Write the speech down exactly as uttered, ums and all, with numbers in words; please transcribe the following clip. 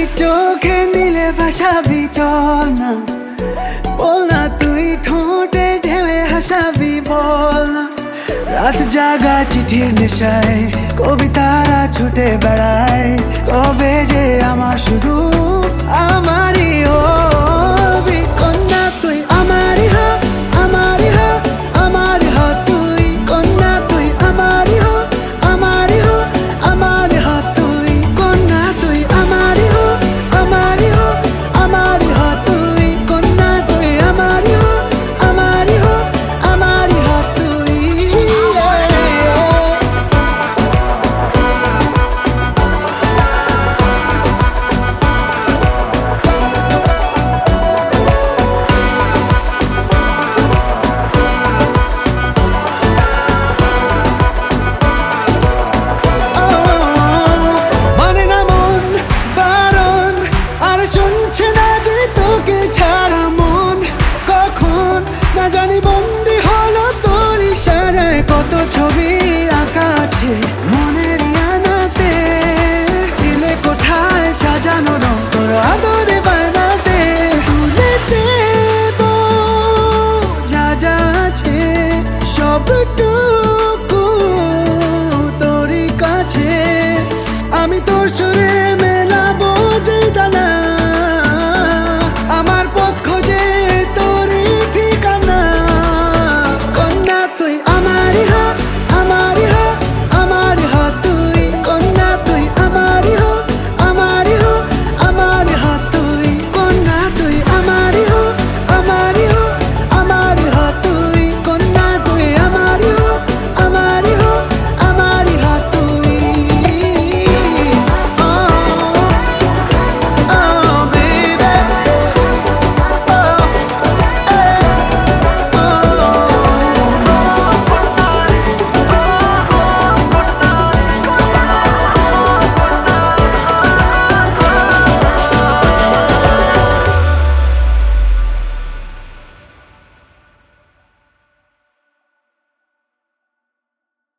চোখে নীলে ভাসাবি চল না, বল না তুই ঠোঁটে ঢেলে হাসাবি বল না। রাত জাগা চিঠির নেশায় কবিতারা ছুটে বেড়ায়, কবে যে আমার শুধু আমারই হবি কন্যা তুই আমারই হ, আমারই হ, আমারই হ তুই কন্যা তুই আমারই হ, আমারই হ, আমারই হ তুই কন্যা তুই আমারই হ, আমারই হ, আমারই হ তুই কন্যা তুই আমারই হ, আমারই হ, আমারই হ তুই। মানে না মন বারণ আর শুনছে না যে তোকে ছাড়া মন, কখন না জানি বন্দি হলো তোর ইশারায়। কত ছবি আঁকা আছে মনের ইয়ানাতে, ছিলে কোথায় সাজানো রং তোর আদরে বানাতে। তুলে দেব যা যা আছে সবটুকু